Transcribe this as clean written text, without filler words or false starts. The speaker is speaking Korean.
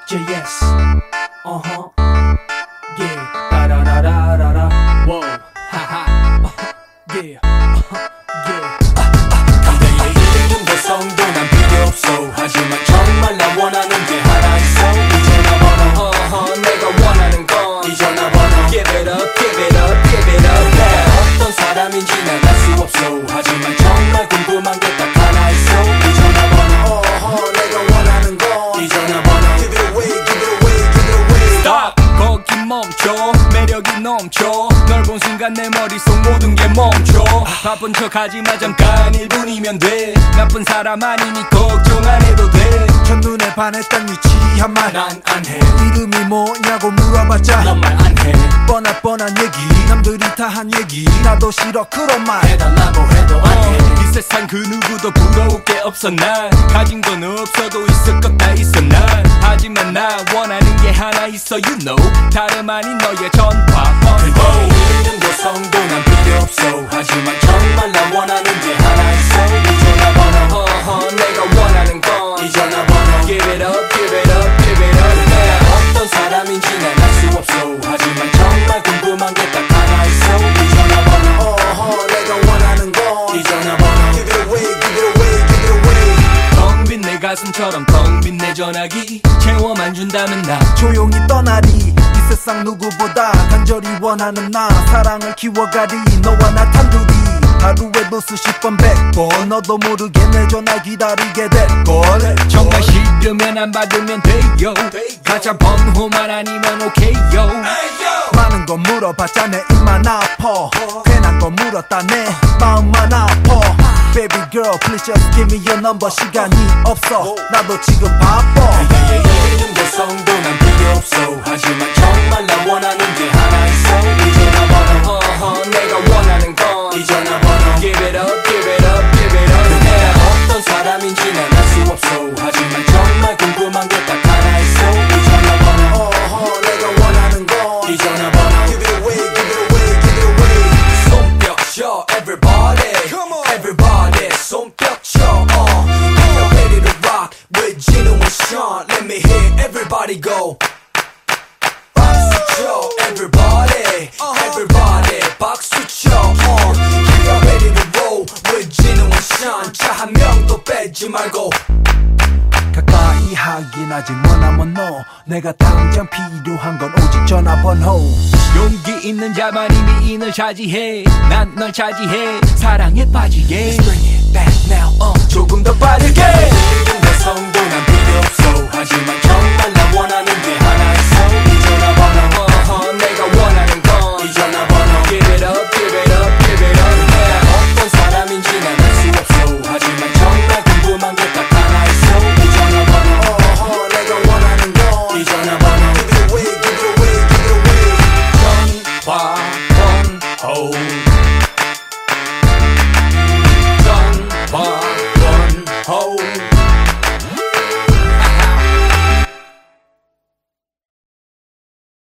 JS yeah 따라라라라라 wow 하하 yeah 그대의 이름 개성도 난 필요 없어 하지만 정말 나 원하는 게 하나 있어 이 전화번호 내가 원하는 건 이 전화번호 Give it up give it up give it up yeah. 어떤 사람인지 난 알 수 없어 하지만 정말 궁금한 게 딱 하나 있어 이 전화번호 내가 원하는 건 이 전화번호 Give it away give it away give it away Stop 거기 멈춰 매력이 넘쳐 널 본 순간 내 머릿속 모든 게 멈춰 바쁜 척하지마 잠깐 1분이면 돼 나쁜 사람 아니니 걱정 안 해도 돼 첫눈에 반했던 유치한 말 난 안 해 이름이 뭐냐고 물어봤자 넌 말 안 해 뻔한 얘기 남들이 다 한 얘기 나도 싫어 그런 말 해달라고 해도 안 해 이 세상 그 누구도 부러울 게 없어 난 가진 건 없어도 있을 것 다 있어 난 하지만 나 원하는 게 하나 있어 you know 다름 아닌 너의 전화 그대의 이름 개성도 난 필요 없어 하지만 정말 나 원하는 게 하나 있어 이 전화번호 내가 원하는 건 이 전화번호 Give it up give it up give it up yeah. 어떤 사람인지 난 알 수 없어 하지만 정말 궁금한 게 딱 하나 있어 이 전화번호 내가 원하는 건 이 전화번호 Give it away give it away give it away 텅 빈 내 가슴처럼 텅 빈 내 전화기 채워만 준다면 나 조용히 떠나리 이 세상 누구보다 간절히 원하는 나 사랑을 키워가리 너와 나 단둘이 하루에도 수십 번 100번 너도 모르게 내 전화 기다리게 될걸 정말 싫으면 안 받으면 돼요 가짜 번호만 아니면 오케이요 많은 거 물어봤자 내 입만 아파 괜한 거 물었다 내 마음만 아파 Baby girl please just give me your number 시간이 없어 나도 지금 바빠 그대의 이름 개성도 난 필요 없어 하지만 정말 나 원하는 게 하나 있어 이 전화번호 내가 원하는 건 이 전화번호 Give it up give it up give it up 그대가 어떤 사람인지 난 알 수 없어 하지만 정말 궁금한 게 딱 하나 있어 이 전화번호 내가 원하는 건 이 전화번호 Give it away give it away give it away 손뼉 쳐 everybody everybody 손뼉 쳐 If you're ready to rock with Gino and Sean let me hear everybody go 박수 쳐 everybody everybody 박수 쳐 If you're ready to roll with Gino and Sean 자 한 명도 빼지 말고 가까이 하긴 아직 머나먼 너 내가 당장 필요한 건 오직 전화번호 용기 있는 자만이 미인을 차지해 난 널 차지해 사랑에 빠지게 Let's bring it back now 조금 더 빠르게 이름 개성도 난 필요 없어